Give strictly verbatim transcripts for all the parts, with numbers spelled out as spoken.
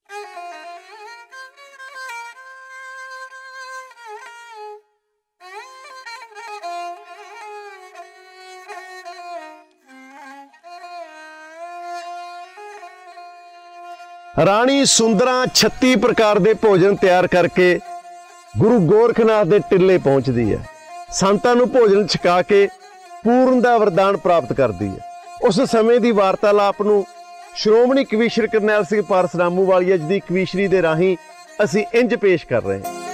ਰਾਣੀ ਸੁੰਦਰਾਂ ਛੱਤੀ ਪ੍ਰਕਾਰ ਦੇ ਭੋਜਨ ਤਿਆਰ ਕਰਕੇ ਗੁਰੂ ਗੋਰਖਨਾਥ ਦੇ ਟਿੱਲੇ ਪਹੁੰਚਦੀ ਹੈ। ਸੰਤਾਂ ਨੂੰ ਭੋਜਨ ਛਕਾ ਕੇ ਪੂਰਨ ਦਾ ਵਰਦਾਨ ਪ੍ਰਾਪਤ ਕਰਦੀ ਹੈ। ਉਸ ਸਮੇਂ ਦੀ ਵਾਰਤਾਲਾਪ ਨੂੰ ਸ਼੍ਰੋਮਣੀ ਕਵੀਸ਼ਰ ਕਰਨੈਲ ਸਿੰਘ ਪਾਰਸ ਰਾਮੂਵਾਲੀਆ ਜੀ ਦੀ ਕਵੀਸ਼ਰੀ ਦੇ ਰਾਹੀਂ ਅਸੀਂ ਇੰਜ ਪੇਸ਼ ਕਰ ਰਹੇ ਹਾਂ।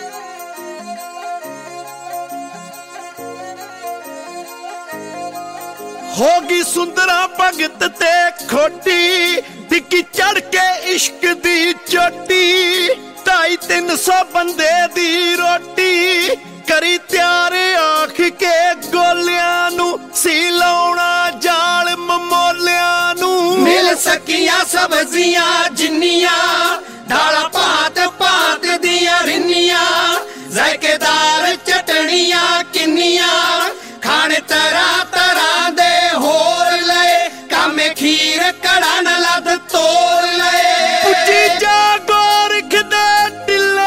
ਹੋ ਗਈ ਸੁੰਦਰਾਂ ਭਗਤ ਤੇ ਖੋਟੀ, ਟਿੱਕੀ ਚੜ ਕੇ ਇਸ਼ਕ ਦੀ ਚੋਟੀ, ਢਾਈ ਤਿੰਨ ਸੌ ਬੰਦੇ ਦੀ ਰੋਟੀ ਕਰੀ ਤਿਆਰ ਆਖ ਕੇ ਗੋਲਿਆਂ ਨੂੰ, ਸੀ ਲਾਉਣਾ ਜਾਲ ਮਮੋਲਿਆਂ ਨੂੰ। ਮਿਲ ਸਕੀਆਂ ਸਬਜ਼ੀਆਂ ਜਿੰਨੀਆਂ, ਦਾਲਾਂ ਭਾਂਤ ਭਾਂਤ ਦੀਆਂ ਰਿੰਨੀਆਂ, ਜ਼ਾਇਕੇਦਾਰ ਚਟਣੀਆਂ ਕਿੰਨੀਆਂ, ਖਾਣੇ ਤਰ੍ਹਾਂ ਤਰ੍ਹਾਂ ਦੇ ਹੋਰ ਲਏ, ਕਾਮੇ ਖੀਰ ਕੜਾਂ ਲੱਦ ਤੋੜ ਲਏ। ਪੁੱਜੀ ਜਾ ਗੋਰਖ ਦੇ ਟਿੱਲੇ,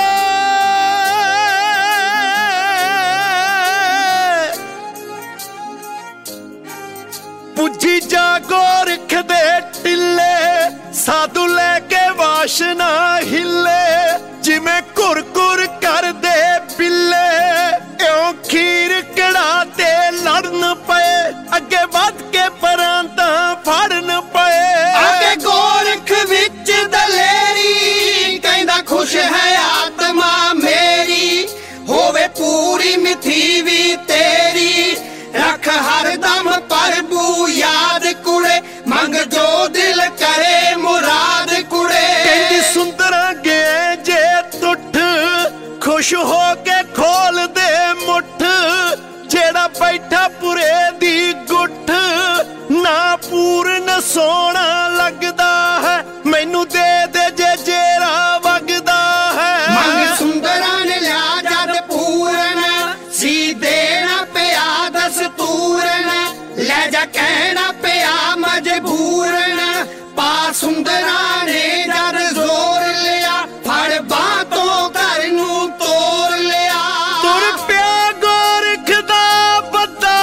ਪੁੱਜੀ ਜਾ ਗੋਰਖ ਦੇ ਟਿੱਲੇ, ਸਾਧੂ ਲੈ ਕੇ ਵਾਸ਼ਨਾ ਹਿੱਲੇ, ਜਿਵੇਂ ਘੁਰ ਘੁਰ ਕਰਦੇ ਬਿੱਲੇ, ਇਉਂ ਖੀਰ ਕੜਾ ਤੇ ਲੜਨ ਪਏ, ਅੱਗੇ ਵੱਧ ਕੇ ਪਰਾਂ ਤਾਂ ਫੜਨ ਪਏ। ਅੱਗੇ ਗੋਰਖ ਵਿੱਚ ਦਲੇਰੀ, ਕਹਿੰਦਾ ਖੁਸ਼ ਹੈ ਆਤਮਾ ਮੇਰੀ, ਹੋਵੇ ਪੂਰੀ ਮਿੱਥੀ ਵੀ ਤੇਰੀ, ਰੱਖ ਹਰਦਮ ਪ੍ਰਭੂ ਯਾਦ ਕੁੜੇ, ਮੰਗ ਜੋ ਦਿਲ ਕਰੇ ਮੁਰਾਦ ਕੁੜੇ। ਕਹਿੰਦੀ ਸੁੰਦਰਾਂ ਗੇ ਜੇ ਟੁੱਟ, ਖੁਸ਼ ਹੋ ਕੇ ਖੋਲ ਦੇ ਮੁੱਠ, ਜਿਹੜਾ ਬੈਠਾ ਪੁਰੇ ਦੀ ਗੁੱਠ, ਨਾ ਪੂਰਨ ਸੋਹਣਾ ਲੱਗਦਾ ਹੈ, ਮੈਨੂੰ ਦੇ ਦੇ ਜੇ ਜੇਰਾ ਵਗਦਾ ਹੈ। ਮੰਗ ਸੁੰਦਰਾਂ ਨੇ ਲਿਆ ਜਦ ਪੂਰਨ, ਸੀ ਦੇਣਾ ਪਿਆ ਦਸਤੂਰਨ, ਲੈ ਜਾ ਕਹਿਣਾ ਪਿਆ ਮਜਬੂਰਨ, ਪਾ ਸੁੰਦਰਾਂ ਨੇ ਜਦ ਜ਼ੋਰ ਲਿਆ, ਫੜ ਬਾਂਹ ਤੋਂ ਘਰ ਨੂੰ ਤੋੜ ਲਿਆ। ਤੁਰ ਪਿਆ ਗੋਰਖ ਦਾ ਬੱਦਾ,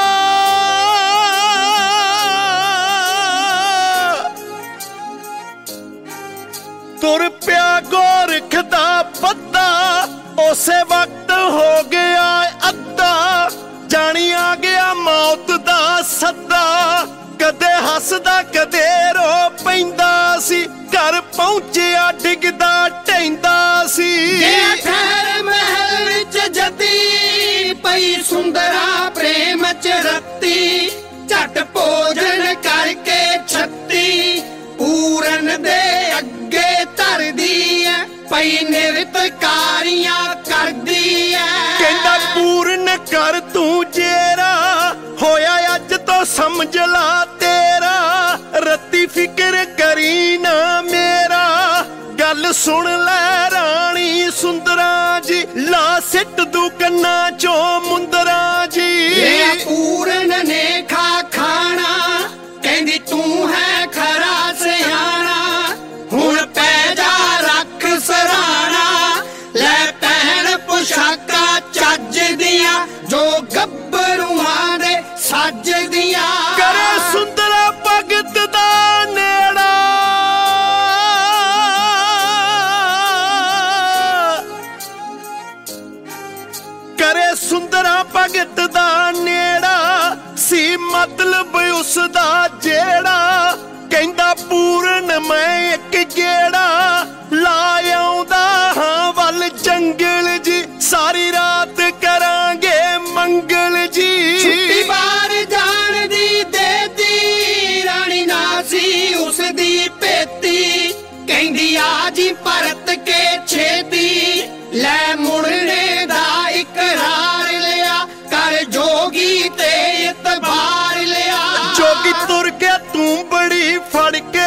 ਤੁਰ ਪਿਆ ਗੋਰਖ ਦਾ ਬੱਦਾ, ਉਸੇ ਵਕਤ ਹੋ ਗਿਆ ਅੱਧਾ, ਜਾਣੀ ਆ ਗਿਆ ਮੌਤ ਦਾ ਸੱਦਾ, ਕਦੇ ਹੱਸਦਾ ਕਦੇ ਰੋ ਪੈਂਦਾ ਸੀ, ਘਰ ਪਹੁੰਚਿਆ ਡਿੱਗਦਾ ਢਹਿੰਦਾ ਸੀ। ਠਹਿਰ ਮਹਿਲ ਵਿੱਚ ਜਤੀ, ਪਈ ਸੁੰਦਰਾਂ ਪ੍ਰੇਮ ਚ ਰੱਤੀ, ਝਟ ਭੋਜਨ ਕਰਕੇ ਛੱਤੀ, ਪੂਰਨ ਦੇ ਅੱਗੇ ਧਰਦੀ ਐ, ਪਈ ਨਿਰਤਕਾਰੀਆਂ ਕਰਦੀ ਐ। ਕਹਿੰਦਾ ਪੂਰਨ ਕਰ ਤੂੰ ਜੇਰਾ, ਹੋਇਆ ਅੱਜ ਤੋਂ ਸਮਝ ਲਾ ਤੇਰਾ, ਰੱਤੀ ਫਿਕਰ ਕਰੀ ਨਾ ਮੇਰਾ, ਗੱਲ ਸੁਣ ਲੈ ਰਾਣੀ ਸੁੰਦਰਾਂ ਜੀ, ਲਾ ਸਿੱਟ ਦੂ ਕੰਨਾਂ ਚੋਂ ਮੁੰਦਰਾਂ ਜੀ। ਇਹ ਪੂਰਨ ਨੇ ਖਾ ਖਾਣਾ, ਕਹਿੰਦੀ ਤੂੰ ਹੈ ਖਰਾ ਸਿਆਣਾ, ਹੁਣ ਪੈ ਜਾ ਰੱਖ ਸਰਾਣਾ, ਲੈ ਪਹਿਣ ਪੁਸ਼ਾਕਾਂ ਚੱਜ ਦੀਆਂ, ਜੋ ਗੱਭਰੂਆਂ ਦੇ ਸੱਜ ਦੀਆਂ। ਕਰੇ ਸੁੰਦਰਾ ਭਗਤ ਦਾ ਨੇੜਾ, ਕਰੇ ਸੁੰਦਰਾ ਭਗਤ ਦਾ ਨੇੜਾ, ਸੀ ਮਤਲਬ ਉਸ ਦਾ ਜਿਹੜਾ, ਕਹਿੰਦਾ ਪੂਰਨ ਮੈਂ ਇੱਕ ਗੇੜਾ, ਲਾ ਆਉਂਦਾ ਹਾਂ ਵੱਲ ਜੰਗਲ ਜੀ, ਸਾਰੀ ਰਾਤ ਕਰਾਂਗੇ ਮੰਗਲ ਜੀ। ਛੁੱਟੀ ਬਾਹਰ ਜਾਣ ਦੀ ਦੇਤੀ, ਰਾਣੀ ਨਾ ਸੀ ਉਸ ਦੀ ਭੇਤੀ, ਕਹਿੰਦੀ ਆ ਜੀ ਪਰਤ ਕੇ ਛੇਤੀ, ਲੈ ਮੁੜਨੇ ਦਾ ਇਕਰਾਰ ਲਿਆ, ਕਰ ਜੋਗੀ ਤੇ ਇਤਬਾਰ ਲਿਆ। ਜੋਗੀ ਤੁਰ ਗਿਆ ਤੂੰ ਬੜੀ ਫੜ ਕੇ